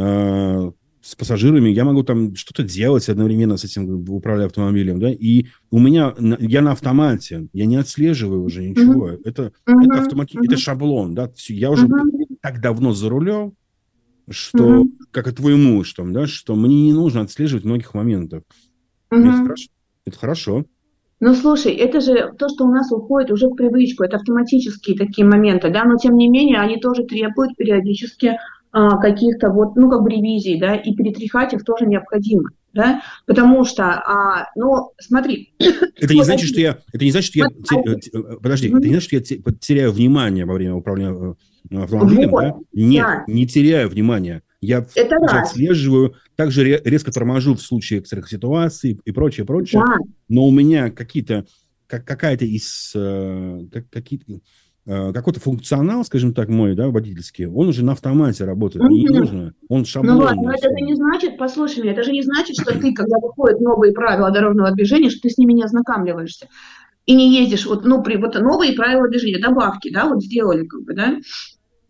э- с пассажирами, я могу там что-то делать одновременно с этим, управляя автомобилем, да, и у меня, я на автомате, я не отслеживаю уже ничего, mm-hmm. это, mm-hmm. это, автомати... mm-hmm. это шаблон, да, я уже mm-hmm. так давно за рулем, что, mm-hmm. как и твой муж, там, да, что мне не нужно отслеживать многих моментов. Mm-hmm. Это хорошо. Это хорошо. Ну, слушай, это же то, что у нас уходит уже в привычку, это автоматические такие моменты, да, но тем не менее они тоже требуют периодически каких-то вот, ну, как бы ревизий, да, и перетряхать их тоже необходимо, да, потому что, а, ну, смотри. Это не значит, что я, это не значит, что я, подожди, это не значит, что я теряю внимание во время управления автомобилем, вот, да? Нет, да. не теряю внимания. Я отслеживаю, также резко торможу в случае экстренных ситуаций и прочее, прочее, да. но у меня какие-то, как, какая-то из, как, какие-то, какой-то функционал, скажем так, мой, да, водительский, он уже на автомате работает, mm-hmm. не нужно, он шаблонный. Ну ладно, но это же не значит, послушай меня, это же не значит, что ты, когда выходят новые правила дорожного движения, что ты с ними не ознакомливаешься и не ездишь, вот, ну, при, вот новые правила движения, добавки, да, вот сделали, как бы, да,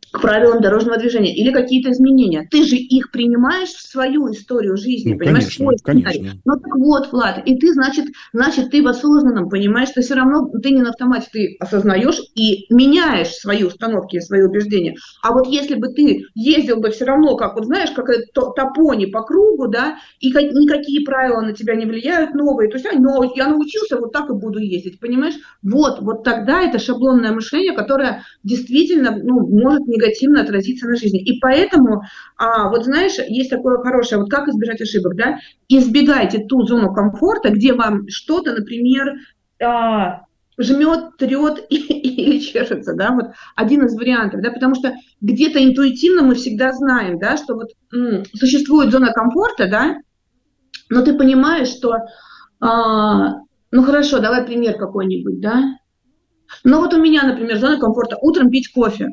к правилам дорожного движения или какие-то изменения. Ты же их принимаешь в свою историю жизни, Ну, понимаешь, конечно, свой сценарий. конечно. Ну так вот, Влад, и ты, значит, значит, ты в осознанном, понимаешь, ты все равно, ты не на автомате, ты осознаешь и меняешь свои установки и свои убеждения. А вот если бы ты ездил бы все равно, как вот знаешь, как топони по кругу, да, и никакие правила на тебя не влияют новые, то есть а, но я научился, вот так и буду ездить, понимаешь? Вот, вот тогда это шаблонное мышление, которое действительно, ну, может негативно отразиться на жизни. И поэтому, а, вот знаешь, есть такое хорошее, вот как избежать ошибок, да? Избегайте ту зону комфорта, где вам что-то, например, а, жмет, трет или чешется, да, вот один из вариантов, да, потому что где-то интуитивно мы всегда знаем, да, что вот м, существует зона комфорта, да, но ты понимаешь, что, а, ну хорошо, давай пример какой-нибудь, да, ну вот у меня, например, зона комфорта, утром пить кофе.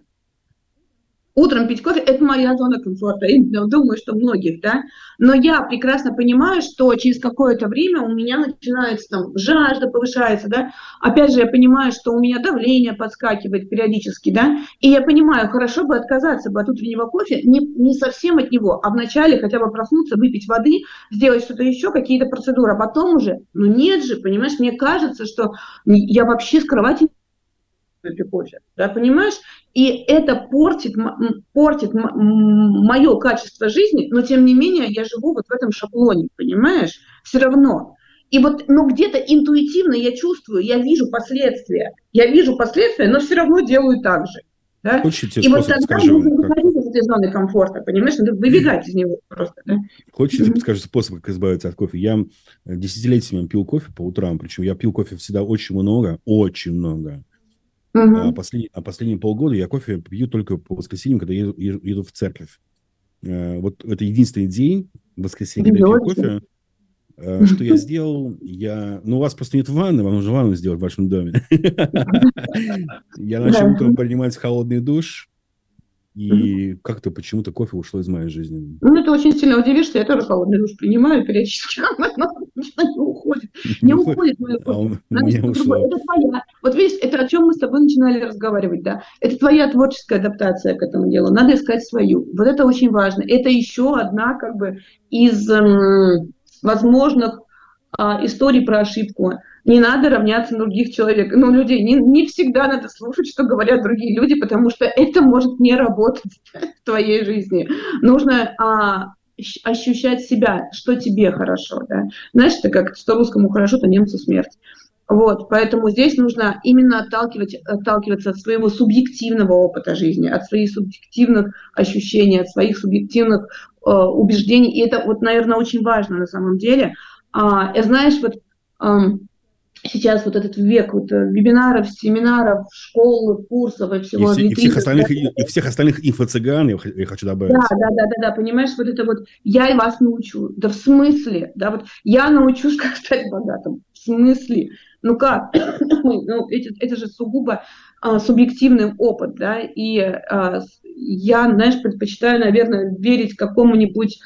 Утром пить кофе – это моя зона комфорта, и думаю, что многих, да. Но я прекрасно понимаю, что через какое-то время у меня начинается там жажда повышается, да. Опять же, я понимаю, что у меня давление подскакивает периодически, да. И я понимаю, хорошо бы отказаться бы от утреннего кофе, не, не совсем от него, а вначале хотя бы проснуться, выпить воды, сделать что-то еще, какие-то процедуры, а потом уже, ну нет же, понимаешь, мне кажется, что я вообще с кровати кофе, да, понимаешь? И это портит, портит мое качество жизни, но тем не менее я живу вот в этом шаблоне, понимаешь? Все равно. И вот, ну, где-то интуитивно я чувствую, я вижу последствия, я вижу последствия, но все равно делаю так же. Да? Хочешь, и вот тогда скажу, нужно как... выходить из этой зоны комфорта, понимаешь? Надо выбегать из него просто. Да? Хочешь, я тебе подскажу способ, как избавиться от кофе? Я десятилетиями пил кофе по утрам, причем я пил кофе всегда очень много, очень много. Uh-huh. А, послед... а последние полгода я кофе пью только по воскресеньям, когда еду, еду в церковь. А, вот это единственный день, в воскресенье, когда я пью кофе. А, что я сделал? Я... Ну, у вас просто нет ванны, вам нужно ванну сделать в вашем доме. Я начал утром принимать холодный душ, и как-то почему-то кофе ушло из моей жизни. Ну, это очень сильно удивишься, я тоже холодный душ принимаю периодически, но не уходит. Не уходит мое кофе. Это твоя. Вот видишь, это о чем мы с тобой начинали разговаривать, да? Это твоя творческая адаптация к этому делу. Надо искать свою. Вот это очень важно. Это еще одна, как бы, из м, возможных а, историй про ошибку. Не надо равняться на других человек, ну, людей. Не, не всегда надо слушать, что говорят другие люди, потому что это может не работать в твоей жизни. Нужно а, ощущать себя, что тебе хорошо. Да? Знаешь, это как что русскому хорошо, то немцу смерть. Вот, поэтому здесь нужно именно отталкивать, отталкиваться от своего субъективного опыта жизни, от своих субъективных ощущений, от своих субъективных э, убеждений. И это, вот, наверное, очень важно на самом деле. А, знаешь, вот... Э, Сейчас вот этот век вот, вебинаров, семинаров, школ, курсов и всего. И, все, и, всех, остальных, и, и всех остальных инфо-цыган, я, я хочу добавить. Да, да, да, да, да, понимаешь, вот это вот, я и вас научу. Да в смысле? Да, вот я научусь, как стать богатым. В смысле? Ну как? ну, это, это же сугубо а, субъективный опыт, да, и а, я, знаешь, предпочитаю, наверное, верить какому-нибудь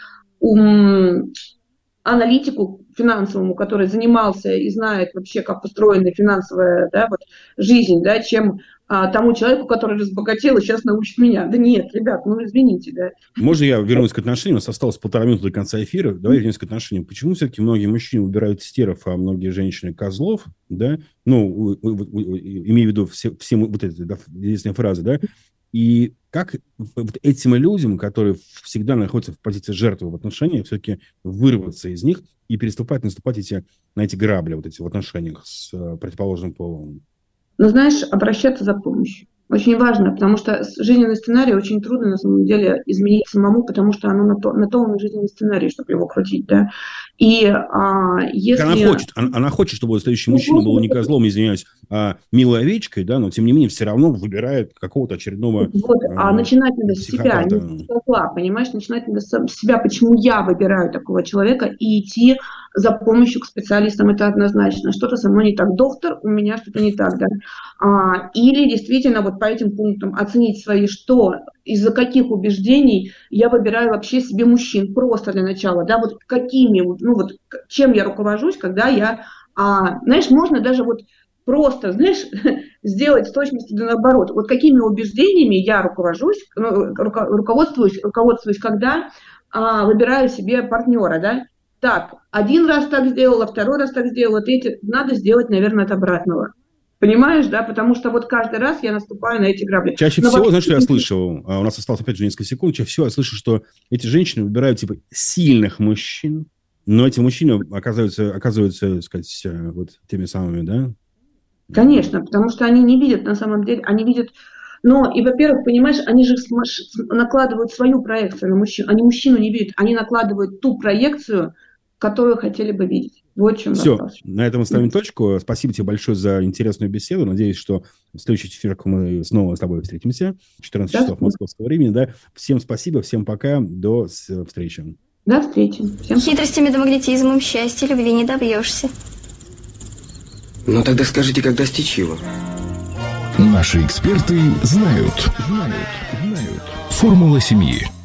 ум, аналитику финансовому, который занимался и знает вообще, как устроена финансовая, да, вот, жизнь, да, чем а, тому человеку, который разбогател и сейчас научит меня. Да нет, ребят, ну извините, да. Можно я вернусь к отношениям? У нас осталось полтора минуты до конца эфира. Давай вернемся к отношениям. Почему все-таки многие мужчины выбирают стеров, а многие женщины козлов, да? Ну, имею в виду все, все вот эти, да, единственные фразы, да? И как вот этим людям, которые всегда находятся в позиции жертвы в отношениях, все-таки вырваться из них и переступать, наступать эти, на эти грабли вот эти в отношениях с противоположным полом? Ну, знаешь, обращаться за помощью. Очень важно, потому что жизненный сценарий очень трудно, на самом деле, изменить самому, потому что оно на то, на то он и жизненный сценарий, чтобы его крутить, да. И а, если... Она хочет, она, она хочет, чтобы следующий мужчина был не козлом, извиняюсь, а милой овечкой, да, но, тем не менее, все равно выбирает какого-то очередного вот, а, а начинать надо с себя, психопата. не с козла, понимаешь, начинать надо с себя, почему я выбираю такого человека, и идти за помощью к специалистам, это однозначно. Что-то со мной не так. Доктор, у меня что-то не так, да. А, или действительно вот по этим пунктам оценить свои, что, из-за каких убеждений я выбираю вообще себе мужчин, просто для начала, да, вот какими, ну вот чем я руковожусь, когда я, а, знаешь, можно даже вот просто, знаешь, сделать в точности да наоборот. Вот какими убеждениями я руковожусь, ну, руко, руководствуюсь, руководствуюсь, когда а, выбираю себе партнера, да? Так, один раз так сделала, второй раз так сделала, третий. Надо сделать, наверное, от обратного. Понимаешь, да? Потому что вот каждый раз я наступаю на эти грабли. Чаще Но всего, вообще... знаешь, что я слышал? А у нас осталось, опять же, несколько секунд. Чаще всего я слышу, что эти женщины выбирают, типа, сильных мужчин, но эти мужчины оказываются, оказываются, так сказать, вот теми самыми, да? Конечно, потому что они не видят, на самом деле, они видят... Но, и, во-первых, понимаешь, они же накладывают свою проекцию на мужчину. Они мужчину не видят, они накладывают ту проекцию, которую хотели бы видеть. Вот в чем Все, вопрос. на этом ставим точку. Спасибо тебе большое за интересную беседу. Надеюсь, что в следующий четверг мы снова с тобой встретимся. четырнадцать Да, часов московского времени. Да? Всем спасибо, всем пока. До встречи. До встречи. Всем Хитростями да магнетизмом счастья любви не добьешься. Ну тогда скажите, как достичь его? Наши эксперты знают. Знают. Знают. Формула семьи.